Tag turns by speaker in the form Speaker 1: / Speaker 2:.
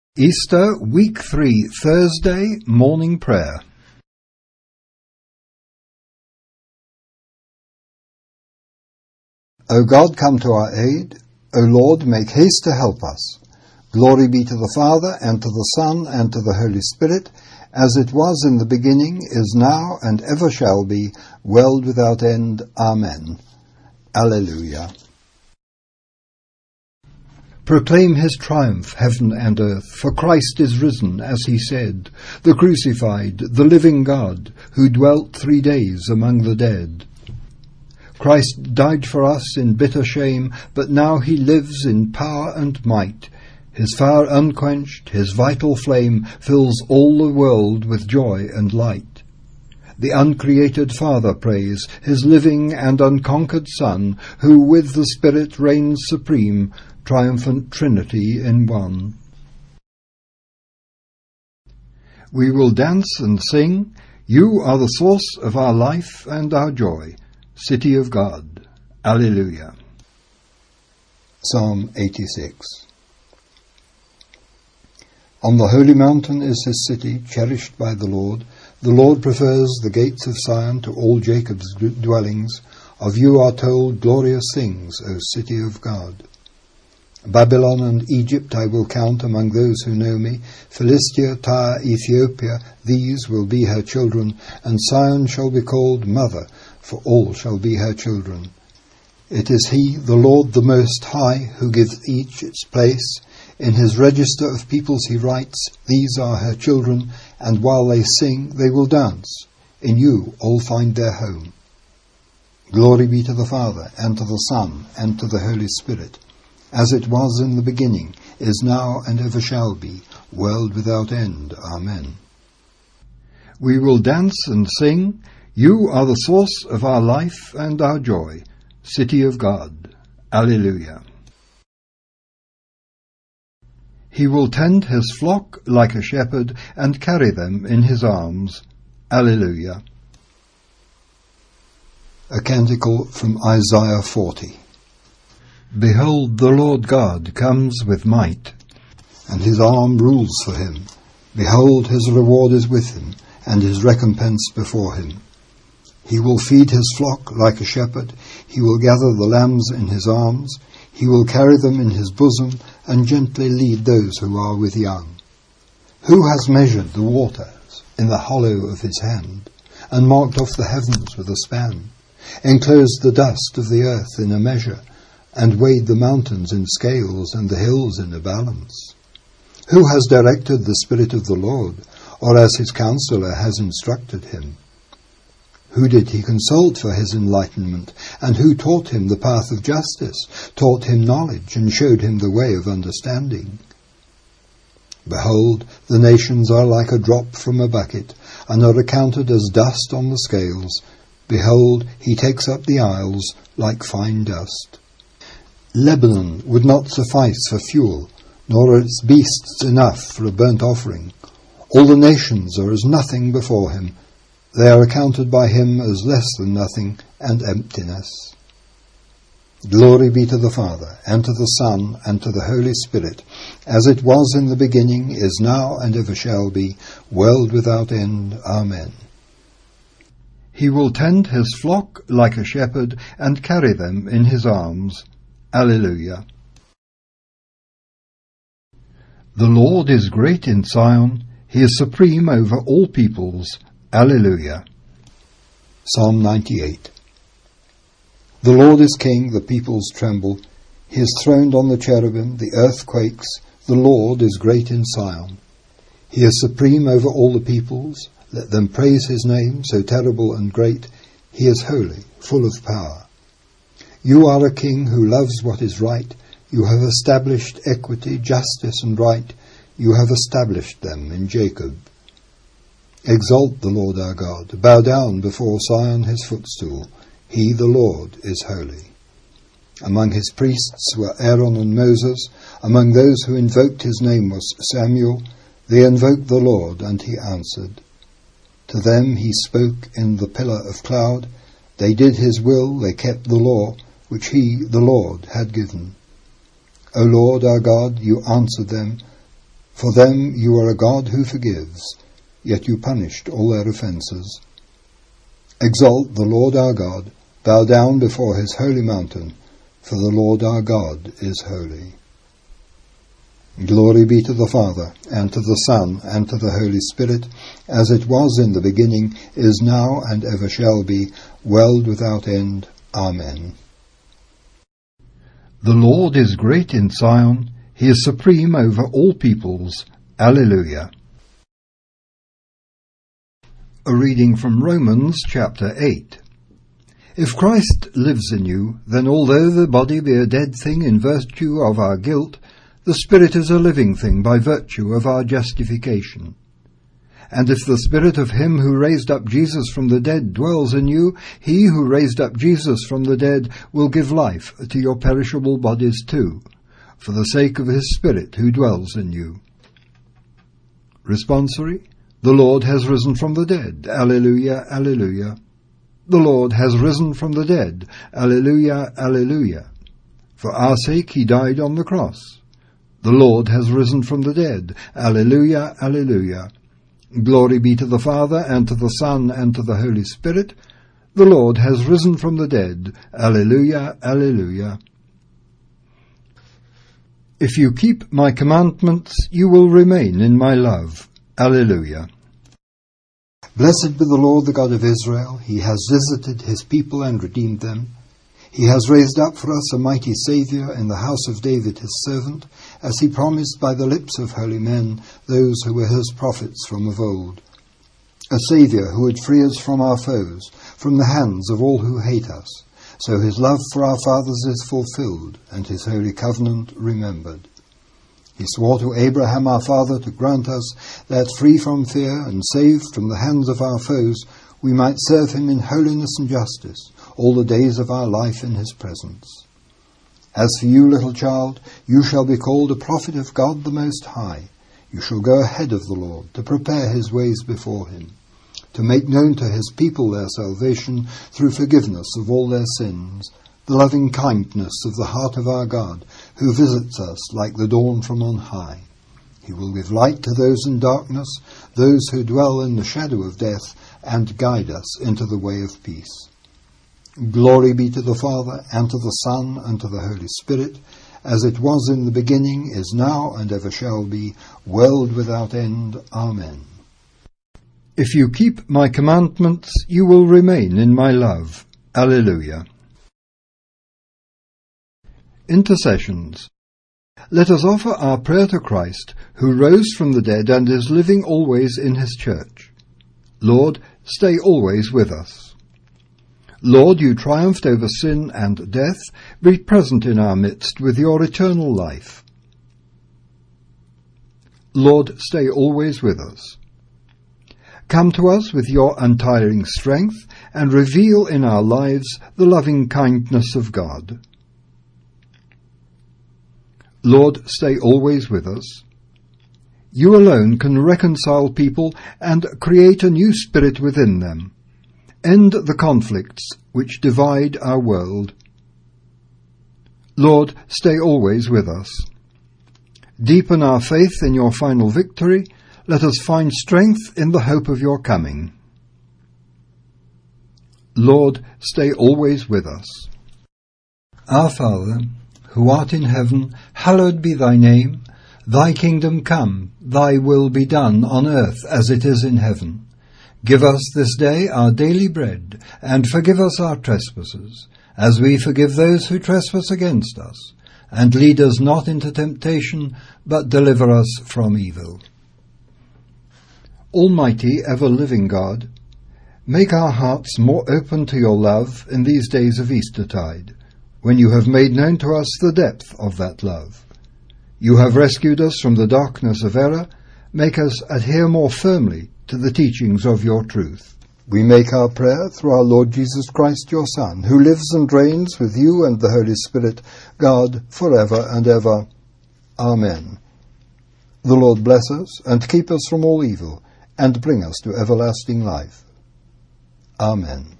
Speaker 1: Easter, Week 3, Thursday, Morning Prayer. O God, come to our aid. O Lord, make haste to help us. Glory be to the Father, and to the Son, and to the Holy Spirit, as it was in the beginning, is now, and ever shall be, world without end. Amen. Alleluia. Proclaim his triumph, heaven and earth, for Christ is risen, as he said, the crucified, the living God, who dwelt 3 days among the dead. Christ died for us in bitter shame, but now he lives in power and might. His fire unquenched, his vital flame, fills all the world with joy and light. The uncreated Father praise his living and unconquered Son, who with the Spirit reigns supreme, triumphant Trinity in one. We will dance and sing, You are the source of our life and our joy, City of God. Alleluia. Psalm 86. On the holy mountain is his city, cherished by the Lord. The Lord prefers the gates of Zion to all Jacob's dwellings. Of you are told glorious things, O city of God. Babylon and Egypt I will count among those who know me. Philistia, Tyre, Ethiopia, these will be her children, and Zion shall be called mother, for all shall be her children. It is he, the Lord the Most High, who gives each its place. In his register of peoples he writes, These are her children, and while they sing they will dance. In you all find their home. Glory be to the Father, and to the Son, and to the Holy Spirit, as it was in the beginning, is now, and ever shall be, world without end. Amen. We will dance and sing, You are the source of our life and our joy, City of God. Alleluia. He will tend his flock like a shepherd, and carry them in his arms. Alleluia. A canticle from Isaiah 40. Behold, the Lord God comes with might, and his arm rules for him. Behold, his reward is with him, and his recompense before him. He will feed his flock like a shepherd. He will gather the lambs in his arms. He will carry them in his bosom, and gently lead those who are with young. Who has measured the waters in the hollow of his hand, and marked off the heavens with a span, enclosed the dust of the earth in a measure, and weighed the mountains in scales and the hills in a balance? Who has directed the Spirit of the Lord, or as his counselor has instructed him? Who did he consult for his enlightenment, and who taught him the path of justice, taught him knowledge, and showed him the way of understanding? Behold, the nations are like a drop from a bucket, and are accounted as dust on the scales. Behold, he takes up the isles like fine dust. Lebanon would not suffice for fuel, nor are its beasts enough for a burnt offering. All the nations are as nothing before him. They are accounted by him as less than nothing and emptiness. Glory be to the Father, and to the Son, and to the Holy Spirit, as it was in the beginning, is now, and ever shall be, world without end. Amen. He will tend his flock like a shepherd, and carry them in his arms. Alleluia. The Lord is great in Zion. He is supreme over all peoples. Alleluia. Psalm 98. The Lord is king, the peoples tremble. He is throned on the cherubim, the earth quakes. The Lord is great in Zion. He is supreme over all the peoples. Let them praise his name, so terrible and great. He is holy, full of power. You are a king who loves what is right. You have established equity, justice, and right. You have established them in Jacob. Exalt the Lord our God. Bow down before Zion his footstool. He, the Lord, is holy. Among his priests were Aaron and Moses. Among those who invoked his name was Samuel. They invoked the Lord, and he answered. To them he spoke in the pillar of cloud. They did his will, they kept the law, which he, the Lord, had given. O Lord our God, you answered them. For them you are a God who forgives, yet you punished all their offences. Exalt the Lord our God, bow down before his holy mountain, for the Lord our God is holy. Glory be to the Father, and to the Son, and to the Holy Spirit, as it was in the beginning, is now, and ever shall be, world without end. Amen.
Speaker 2: The Lord is great in Zion, he is supreme over all peoples. Alleluia. A reading from Romans chapter 8. If Christ lives in you, then although the body be a dead thing in virtue of our guilt, the Spirit is a living thing by virtue of our justification. And if the Spirit of him who raised up Jesus from the dead dwells in you, he who raised up Jesus from the dead will give life to your perishable bodies too, for the sake of his Spirit who dwells in you. Responsory. The Lord has risen from the dead. Alleluia, alleluia. The Lord has risen from the dead. Alleluia, alleluia. For our sake he died on the cross. The Lord has risen from the dead. Alleluia, alleluia. Glory be to the Father, and to the Son, and to the Holy Spirit. The Lord has risen from the dead. Alleluia, alleluia. If you keep my commandments, you will remain in my love. Alleluia.
Speaker 1: Blessed be the Lord, the God of Israel. He has visited his people and redeemed them. He has raised up for us a mighty Saviour in the house of David his servant, as he promised by the lips of holy men, those who were his prophets from of old. A Saviour who would free us from our foes, from the hands of all who hate us. So his love for our fathers is fulfilled, and his holy covenant remembered. He swore to Abraham our father to grant us that, free from fear and saved from the hands of our foes, we might serve him in holiness and justice all the days of our life in his presence. As for you, little child, you shall be called a prophet of God the Most High. You shall go ahead of the Lord, to prepare his ways before him, to make known to his people their salvation through forgiveness of all their sins, the loving kindness of the heart of our God, who visits us like the dawn from on high. He will give light to those in darkness, those who dwell in the shadow of death, and guide us into the way of peace. Glory be to the Father, and to the Son, and to the Holy Spirit, as it was in the beginning, is now, and ever shall be, world without end. Amen.
Speaker 2: If you keep my commandments, you will remain in my love. Alleluia. Intercessions. Let us offer our prayer to Christ, who rose from the dead and is living always in his church. Lord, stay always with us. Lord, you triumphed over sin and death. Be present in our midst with your eternal life. Lord, stay always with us. Come to us with your untiring strength and reveal in our lives the loving kindness of God. Lord, stay always with us. You alone can reconcile people and create a new spirit within them. End the conflicts which divide our world. Lord, stay always with us. Deepen our faith in your final victory. Let us find strength in the hope of your coming. Lord, stay always with us. Our Father, who art in heaven, hallowed be thy name. Thy kingdom come, thy will be done on earth as it is in heaven. Give us this day our daily bread, and forgive us our trespasses, as we forgive those who trespass against us. And lead us not into temptation, but deliver us from evil. Almighty, ever-living God, make our hearts more open to your love in these days of Eastertide, when you have made known to us the depth of that love. You have rescued us from the darkness of error. Make us adhere more firmly to the teachings of your truth.
Speaker 1: We make our prayer through our Lord Jesus Christ, your Son, who lives and reigns with you and the Holy Spirit, God, forever and ever. Amen. The Lord bless us and keep us from all evil, and bring us to everlasting life. Amen.